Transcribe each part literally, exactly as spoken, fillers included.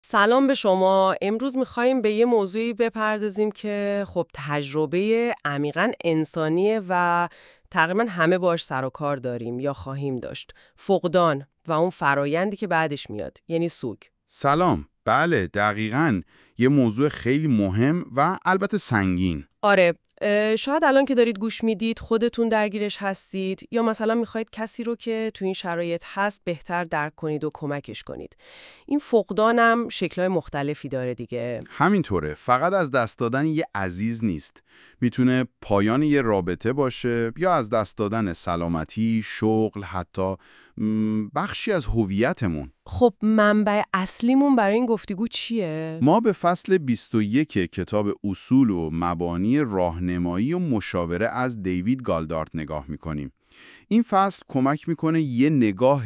سلام به شما. امروز می‌خوایم به یه موضوعی بپردازیم که خب تجربه عمیقاً انسانیه و تقریباً همه باش سر و کار داریم یا خواهیم داشت. فقدان و اون فرایندی که بعدش میاد، یعنی سوگ. سلام. بله دقیقاً یه موضوع خیلی مهم و البته سنگین. آره، اه، شاید الان که دارید گوش میدید خودتون درگیرش هستید یا مثلا میخواید کسی رو که تو این شرایط هست بهتر درک کنید و کمکش کنید. این فقدانم شکل‌های مختلفی داره دیگه. همینطوره، فقط از دست دادن یه عزیز نیست. میتونه پایان یه رابطه باشه یا از دست دادن سلامتی، شغل، حتی م، بخشی از هویتمون. خب منبع اصلیمون برای این گفتگو چیه؟ ما به فصل بیست و یک کتاب اصول و مبانی راهنمایی و مشاوره از دیوید گالدارت نگاه میکنیم. این فصل کمک میکنه یه نگاه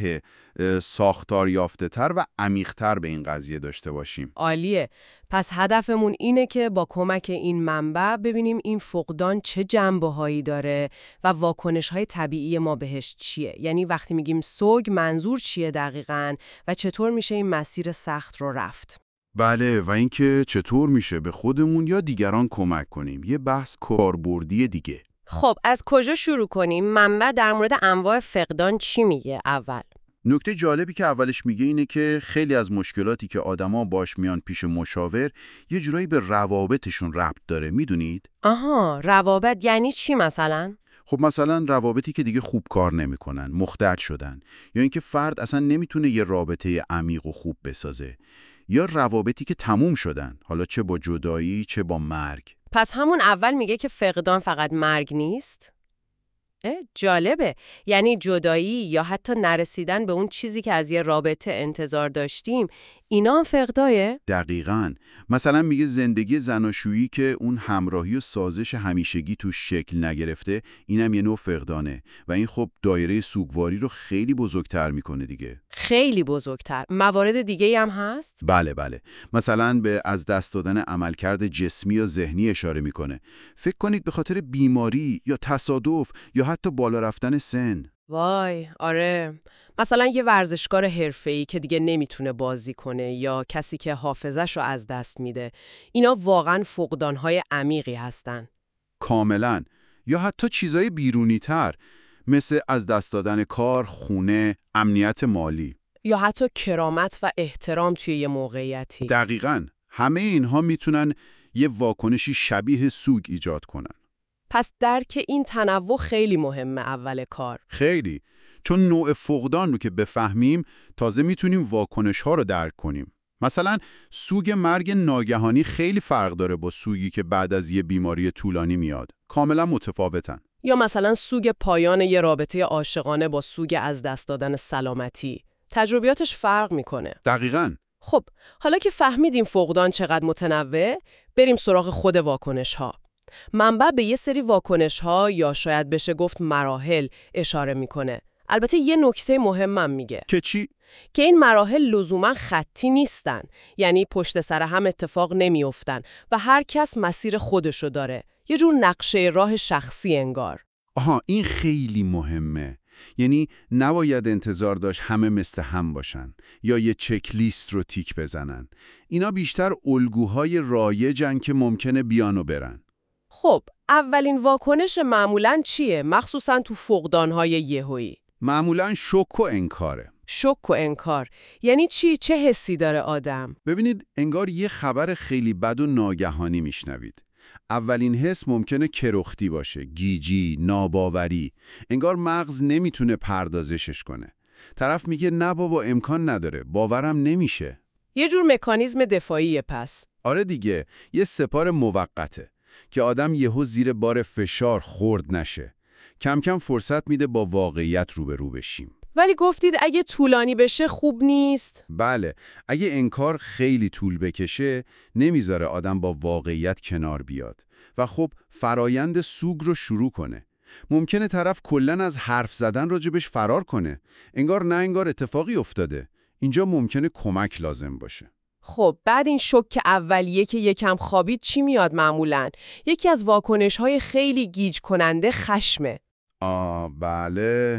ساختار یافته تر و عمیق تر به این قضیه داشته باشیم. عالیه. پس هدفمون اینه که با کمک این منبع ببینیم این فقدان چه جنبه‌هایی داره و واکنش‌های طبیعی ما بهش چیه. یعنی وقتی میگیم سوگ منظور چیه دقیقاً و چطور میشه این مسیر سخت رو رفت. بله، و اینکه چطور میشه به خودمون یا دیگران کمک کنیم. یه بحث کاربردی دیگه. خب از کجا شروع کنیم؟ منبع در مورد انواع فقدان چی میگه اول؟ نکته جالبی که اولش میگه اینه که خیلی از مشکلاتی که آدما باش میان پیش مشاور یه جورایی به روابطشون ربط داره. میدونید؟ آها، روابط یعنی چی مثلا؟ خب مثلا روابطی که دیگه خوب کار نمیکنن، مختل شدن، یا اینکه فرد اصلا نمیتونه یه رابطه عمیق و خوب بسازه، یا روابطی که تموم شدن، حالا چه با جدایی چه با مرگ. پس همون اول میگه که فقدان فقط مرگ نیست؟ اه، جالبه. یعنی جدایی یا حتی نرسیدن به اون چیزی که از یه رابطه انتظار داشتیم، اینا هم فقدایه؟ دقیقاً. مثلا میگه زندگی زناشویی که اون همراهی و سازش همیشگی توش شکل نگرفته، اینم یه نوع فقدانه و این خب دایره سوگواری رو خیلی بزرگتر میکنه دیگه. خیلی بزرگتر. موارد دیگه هم هست؟ بله بله. مثلا به از دست دادن عملکرد جسمی یا ذهنی اشاره میکنه. فکر کنید به خاطر بیماری یا تصادف یا حتی بالا رفتن سن. وای، آره. مثلا یه ورزشکار حرفه‌ای که دیگه نمیتونه بازی کنه یا کسی که حافظه‌شو از دست میده. اینا واقعاً فقدان‌های عمیقی هستن. کاملا. یا حتی چیزای بیرونی تر، مثل از دست دادن کار، خونه، امنیت مالی. یا حتی کرامت و احترام توی یه موقعیتی. دقیقاً. همه اینها میتونن یه واکنشی شبیه سوگ ایجاد کنن. پس درک این تنوع خیلی مهمه اول کار. خیلی. چون نوع فقدان رو که بفهمیم، تازه میتونیم واکنش‌ها رو درک کنیم. مثلا سوگ مرگ ناگهانی خیلی فرق داره با سوگی که بعد از یه بیماری طولانی میاد. کاملا متفاوتن. یا مثلا سوگ پایان یه رابطه عاشقانه با سوگ از دست دادن سلامتی. تجربیاتش فرق میکنه. دقیقاً. خب، حالا که فهمیدیم فقدان چقدر متنوع، بریم سراغ خود واکنش‌ها. منبع به یه سری واکنش‌ها یا شاید بشه گفت مراحل اشاره میکنه. البته یه نکته مهمم میگه که چی؟ که این مراحل لزوما خطی نیستن، یعنی پشت سر هم اتفاق نمیافتن و هر کس مسیر خودشو داره. یه جور نقشه راه شخصی انگار. آها، این خیلی مهمه. یعنی نباید انتظار داشت همه مثل هم باشن یا یه چک لیست رو تیک بزنن. اینا بیشتر الگوهای رایجن که ممکنه بیان و برن. خب، اولین واکنش معمولاً چیه؟ مخصوصاً تو فقدان‌های یهویی. معمولاً شوک و انکاره. شوک و انکار. یعنی چی؟ چه حسی داره آدم؟ ببینید، انگار یه خبر خیلی بد و ناگهانی میشنوید. اولین حس ممکنه کرختی باشه، گیجی، ناباوری. انگار مغز نمیتونه پردازشش کنه. طرف میگه نه بابا، امکان نداره، باورم نمیشه. یه جور مکانیزم دفاعیه پس. آره دیگه، یه سپار موقته که آدم یهو زیر بار فشار خورد نشه. کم کم فرصت میده با واقعیت روبرو بشیم. ولی گفتید اگه طولانی بشه خوب نیست؟ بله، اگه انکار خیلی طول بکشه، نمیذاره آدم با واقعیت کنار بیاد و خب فرایند سوگ رو شروع کنه. ممکنه طرف کلاً از حرف زدن راجبش فرار کنه. انگار نه انگار اتفاقی افتاده. اینجا ممکنه کمک لازم باشه. خب بعد این شوک اولیه که یکم خوابید چی میاد معمولاً؟ یکی از واکنش‌های خیلی گیج کننده خشمه. آه بله،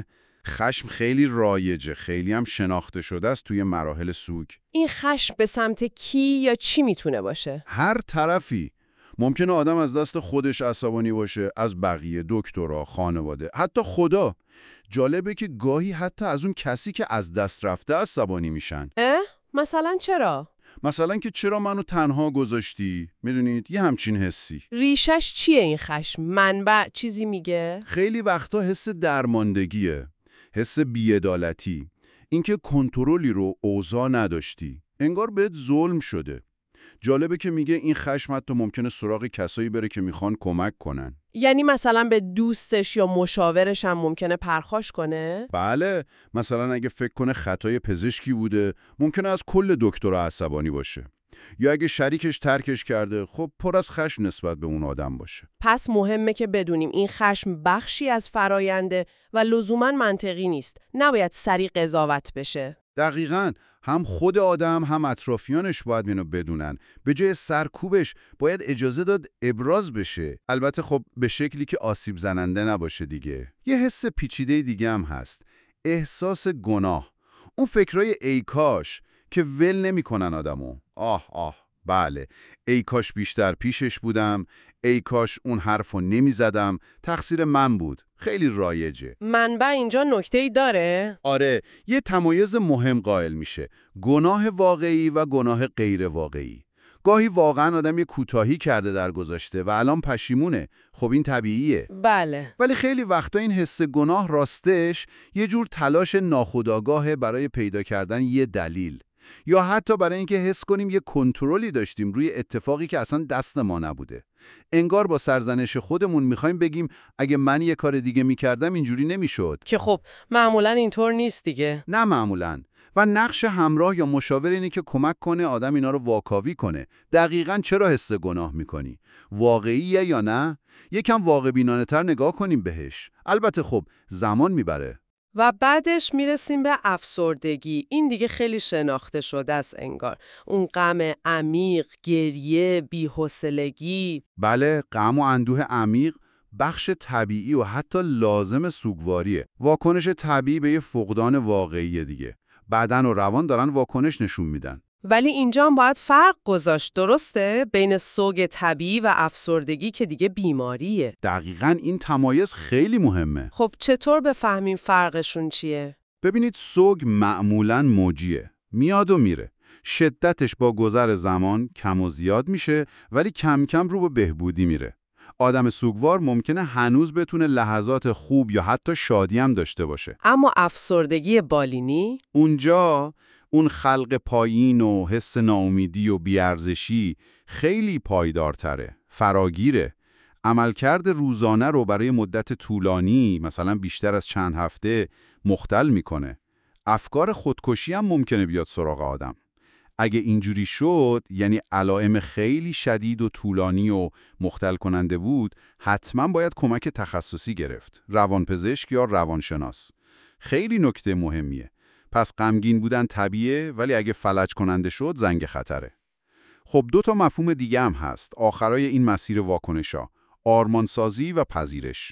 خشم خیلی رایجه، خیلی هم شناخته شده است توی مراحل سوگ. این خشم به سمت کی یا چی میتونه باشه؟ هر طرفی. ممکنه آدم از دست خودش عصبانی باشه، از بقیه، دکترا، خانواده، حتی خدا. جالبه که گاهی حتی از اون کسی که از دست رفته عصبانی میشن. اه؟ مثلا چرا؟ مثلا که چرا منو تنها گذاشتی؟ میدونید یه همچین حسی. ریشش چیه این خشم؟ منبع چیزی میگه؟ خیلی وقتا حس درماندگیه، حس بی‌عدالتی، اینکه کنترلی رو اوضاع نداشتی، انگار بهت ظلم شده. جالبه که میگه این خشم حتی ممکنه سراغ کسایی بره که میخوان کمک کنن. یعنی مثلا به دوستش یا مشاورش هم ممکنه پرخاش کنه؟ بله، مثلا اگه فکر کنه خطای پزشکی بوده، ممکنه از کل دکترها عصبانی باشه. یا اگه شریکش ترکش کرده، خب پر از خشم نسبت به اون آدم باشه. پس مهمه که بدونیم این خشم بخشی از فراینده و لزوماً منطقی نیست. نباید سریع قضاوت بشه. دقیقاً، هم خود آدم هم اطرافیانش باید اینو بدونن. به جای سرکوبش باید اجازه داد ابراز بشه. البته خب به شکلی که آسیب زننده نباشه دیگه. یه حس پیچیده دیگه هم هست. احساس گناه. اون فکرای ای کاش که ول نمی‌کنن آدمو. آه آه بله، ای کاش بیشتر پیشش بودم، ای کاش اون حرفو نمیزدم، تقصیر من بود. خیلی رایجه. منبع اینجا نکته‌ای داره؟ آره، یه تمایز مهم قائل میشه. گناه واقعی و گناه غیر واقعی. گاهی واقعا آدم یه کوتاهی کرده در گذشته و الان پشیمونه. خب این طبیعیه. بله. ولی خیلی وقتا این حس گناه راستش یه جور تلاش ناخودآگاهه برای پیدا کردن یه دلیل. یا حتی برای اینکه حس کنیم یه کنترلی داشتیم روی اتفاقی که اصلا دست ما نبوده. انگار با سرزنش خودمون میخوایم بگیم اگه من یه کار دیگه میکردم اینجوری نمیشد. که خب معمولاً اینطور نیست دیگه. نه معمولاً. و نقش همراه یا مشاور اینه که کمک کنه آدم اینا رو واکاوی کنه. دقیقاً چرا حس گناه میکنی؟ واقعیه یا نه؟ یکم واقع بینانه تر نگاه کنیم بهش. البته خب زمان میبره. و بعدش میرسیم به افسردگی. این دیگه خیلی شناخته شده است انگار. اون غم عمیق، گریه، بی‌حوصلگی. بله، غم و اندوه عمیق بخش طبیعی و حتی لازم سوگواریه. واکنش طبیعی به یه فقدان واقعی دیگه. بدن و روان دارن واکنش نشون میدن. ولی اینجا هم باید فرق گذاشت، درسته؟ بین سوگ طبیعی و افسردگی که دیگه بیماریه. دقیقاً این تمایز خیلی مهمه. خب چطور بفهمیم فرقشون چیه؟ ببینید سوگ معمولاً موجیه. میاد و میره. شدتش با گذر زمان کم و زیاد میشه ولی کم کم رو به بهبودی میره. آدم سوگوار ممکنه هنوز بتونه لحظات خوب یا حتی شادی هم داشته باشه. اما افسردگی بالینی؟ اونجا اون خلق پایین و حس ناامیدی و بیارزشی خیلی پایدارتره، فراگیره. عملکرد روزانه رو برای مدت طولانی، مثلا بیشتر از چند هفته، مختل میکنه. افکار خودکشی هم ممکنه بیاد سراغ آدم. اگه اینجوری شد، یعنی علائم خیلی شدید و طولانی و مختل کننده بود، حتما باید کمک تخصصی گرفت. روانپزشک یا روانشناس. خیلی نکته مهمیه. پس غمگین بودن طبیعیه، ولی اگه فلج کننده شد زنگ خطره. خب دو تا مفهوم دیگه هم هست آخرای این مسیر واکنشا: آرمانسازی و پذیرش.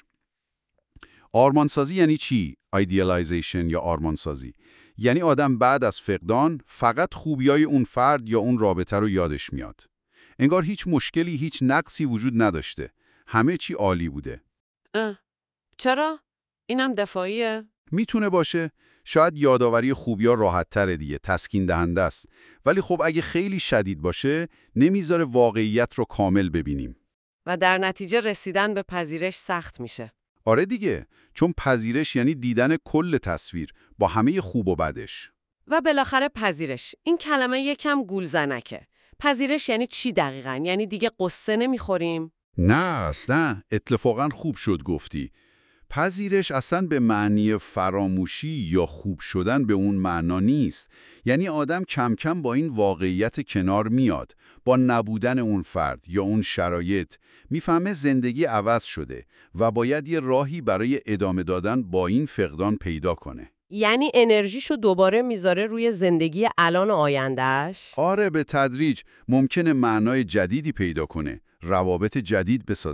آرمانسازی یعنی چی؟ ایدئالایزیشن یا آرمانسازی. یعنی آدم بعد از فقدان فقط خوبیای اون فرد یا اون رابطه رو یادش میاد. انگار هیچ مشکلی، هیچ نقصی وجود نداشته. همه چی عالی بوده. اه. چرا؟ اینم دفاعیه؟ میتونه باشه. شاید یادآوری خوبیا راحت تره دیگه، تسکین دهنده است. ولی خب اگه خیلی شدید باشه، نمیذاره واقعیت رو کامل ببینیم. و در نتیجه رسیدن به پذیرش سخت میشه. آره دیگه، چون پذیرش یعنی دیدن کل تصویر با همه خوب و بدش. و بالاخره پذیرش. این کلمه یکم گولزنکه. پذیرش یعنی چی دقیقاً؟ یعنی دیگه قصه نمیخوریم؟ نه، نه، اتفاقا خوب شد گفتی. پذیرش اصلا به معنی فراموشی یا خوب شدن به اون معنا نیست. یعنی آدم کم کم با این واقعیت کنار میاد. با نبودن اون فرد یا اون شرایط میفهمه زندگی عوض شده و باید یه راهی برای ادامه دادن با این فقدان پیدا کنه. یعنی انرژیشو دوباره میذاره روی زندگی الان و آیندهش؟ آره، به تدریج ممکنه معنای جدیدی پیدا کنه، روابط جدید بسازه.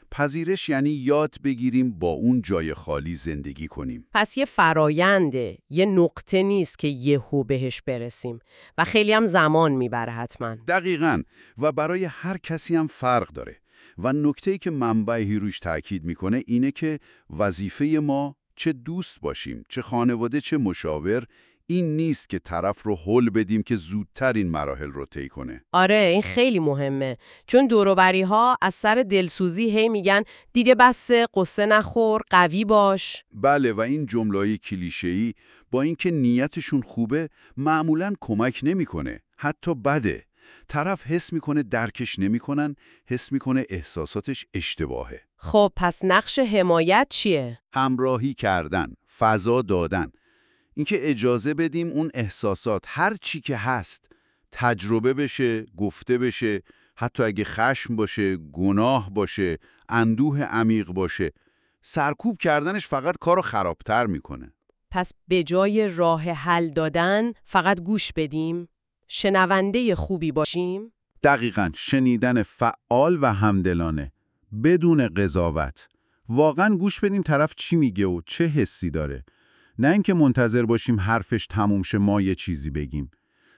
پذیرش یعنی یاد بگیریم با اون جای خالی زندگی کنیم. پس یه فراینده، یه نقطه نیست که یهو بهش برسیم و خیلی هم زمان میبره حتما. دقیقاً، و برای هر کسی هم فرق داره. و نکته‌ای که منبعی روش تاکید میکنه اینه که وظیفه ما چه دوست باشیم، چه خانواده، چه مشاور، این نیست که طرف رو هول بدیم که زودتر این مراحل رو طی کنه. آره این خیلی مهمه، چون دوروبری ها از سر دلسوزی هی میگن دیگه بسه، قصه نخور، قوی باش. بله، و این جمله‌ای کلیشه‌ای با اینکه نیتشون خوبه معمولاً کمک نمیکنه، حتی بده. طرف حس میکنه درکش نمیکنن، حس میکنه احساساتش اشتباهه. خب پس نقش حمایت چیه؟ همراهی کردن، فضا دادن. اینکه اجازه بدیم اون احساسات هر چی که هست تجربه بشه، گفته بشه، حتی اگه خشم باشه، گناه باشه، اندوه عمیق باشه. سرکوب کردنش فقط کارو خرابتر میکنه. پس به جای راه حل دادن فقط گوش بدیم؟ شنونده خوبی باشیم؟ دقیقاً، شنیدن فعال و همدلانه، بدون قضاوت. واقعاً گوش بدیم طرف چی میگه و چه حسی داره. نه اینکه منتظر باشیم حرفش تموم شه ما یه چیزی بگیم.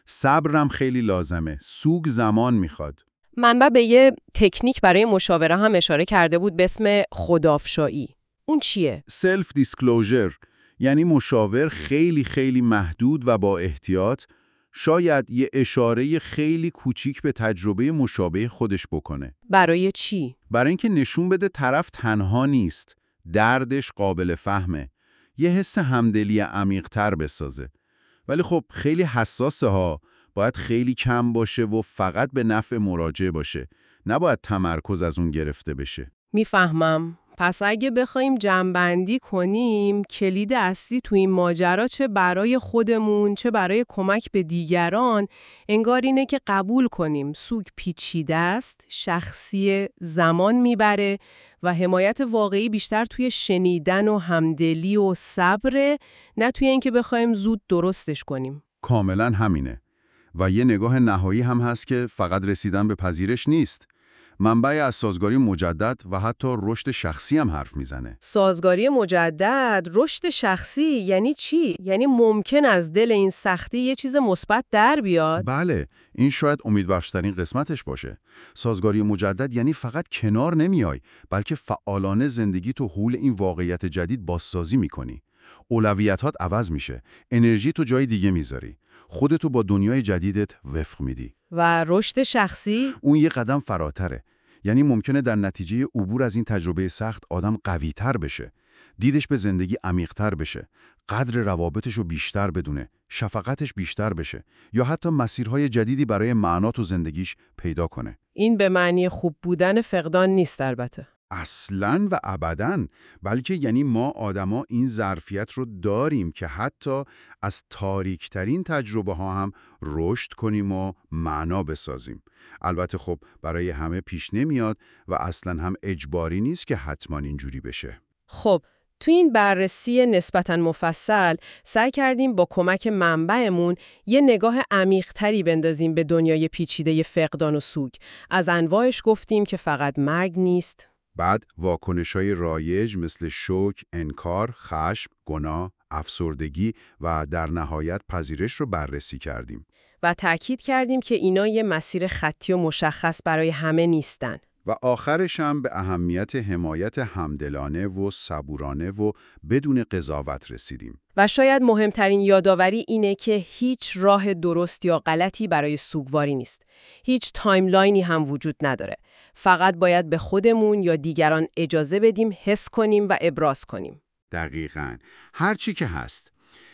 صبرم خیلی لازمه. سوگ زمان میخواد. منبع به یه تکنیک برای مشاوره هم اشاره کرده بود به اسم خودافشایی. اون چیه؟ سلف دیسکلوزر، یعنی مشاور خیلی خیلی محدود و با احتیاط شاید یه اشاره خیلی کوچیک به تجربه مشابه خودش بکنه. برای چی؟ برای اینکه نشون بده طرف تنها نیست، دردش قابل فهمه، یه حس همدلی عمیق‌تر بسازه. ولی خب خیلی حساسه ها، باید خیلی کم باشه و فقط به نفع مراجع باشه، نباید تمرکز از اون گرفته بشه. میفهمم. پس اگه بخوایم جمع‌بندی کنیم، کلید اصلی تو این ماجرا چه برای خودمون چه برای کمک به دیگران، انگار اینه که قبول کنیم سوگ پیچیده است، شخصی، زمان میبره و حمایت واقعی بیشتر توی شنیدن و همدلی و صبر، نه توی اینکه بخوایم زود درستش کنیم. کاملا همینه. و یه نگاه نهایی هم هست که فقط رسیدن به پذیرش نیست. منبع از سازگاری مجدد و حتی رشد شخصی هم حرف میزنه. سازگاری مجدد، رشد شخصی یعنی چی؟ یعنی ممکن از دل این سختی یه چیز مثبت در بیاد؟ بله، این شاید امیدبخشترین قسمتش باشه. سازگاری مجدد یعنی فقط کنار نمیای، بلکه فعالانه زندگی تو حول این واقعیت جدید بازسازی میکنی. اولویتات عوض میشه، انرژی تو جای دیگه میذاری، خودتو با دنیای جدیدت وفق میدی. و رشد شخصی؟ اون یه قدم فراتره. یعنی ممکنه در نتیجه عبور از این تجربه سخت آدم قوی‌تر بشه، دیدش به زندگی عمیق‌تر بشه، قدر روابطشو بیشتر بدونه، شفقتش بیشتر بشه، یا حتی مسیرهای جدیدی برای معنا تو زندگیش پیدا کنه. این به معنی خوب بودن فقدان نیست البته. اصلاً و ابداً، بلکه یعنی ما آدما این ظرفیت رو داریم که حتی از تاریکترین تجربه ها هم رشد کنیم و معنا بسازیم. البته خب برای همه پیش نمیاد و اصلاً هم اجباری نیست که حتما اینجوری بشه. خب تو این بررسی نسبتاً مفصل سعی کردیم با کمک منبعمون یه نگاه عمیق‌تری بندازیم به دنیای پیچیده فقدان و سوگ. از انواعش گفتیم که فقط مرگ نیست. بعد واکنش‌های رایج مثل شوک، انکار، خشم، گناه، افسردگی و در نهایت پذیرش رو بررسی کردیم. و تأکید کردیم که اینا یه مسیر خطی و مشخص برای همه نیستن. و آخرش هم به اهمیت حمایت همدلانه و صبورانه و بدون قضاوت رسیدیم. و شاید مهمترین یادآوری اینه که هیچ راه درست یا غلطی برای سوگواری نیست. هیچ تایملاینی هم وجود نداره. فقط باید به خودمون یا دیگران اجازه بدیم حس کنیم و ابراز کنیم. دقیقاً. هر چی که هست.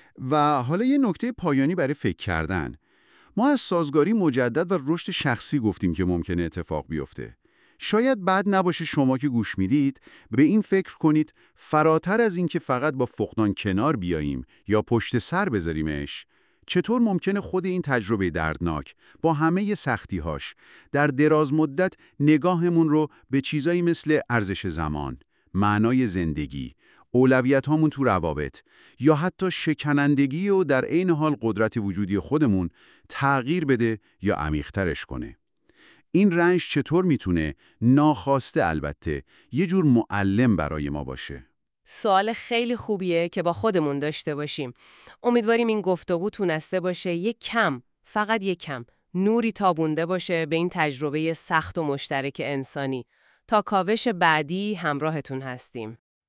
و حالا یه نکته پایانی برای فکر کردن. ما از سازگاری مجدد و رشد شخصی گفتیم که ممکنه اتفاق بیفته. شاید بد نباشه شما که گوش میدید به این فکر کنید فراتر از این که فقط با فقدان کنار بیاییم یا پشت سر بذاریمش، چطور ممکنه خود این تجربه دردناک با همه سختی‌هاش در دراز مدت نگاهمون رو به چیزایی مثل ارزش زمان، معنای زندگی، اولویت هامون تو روابط یا حتی شکنندگی و در عین حال قدرت وجودی خودمون تغییر بده یا عمیق‌ترش کنه. این رنج چطور میتونه ناخواسته البته یه جور معلم برای ما باشه؟ سوال خیلی خوبیه که با خودمون داشته باشیم. امیدواریم این گفتگو تونسته باشه یک کم، فقط یک کم، نوری تابونده باشه به این تجربه سخت و مشترک انسانی. تا کاوش بعدی همراهتون هستیم.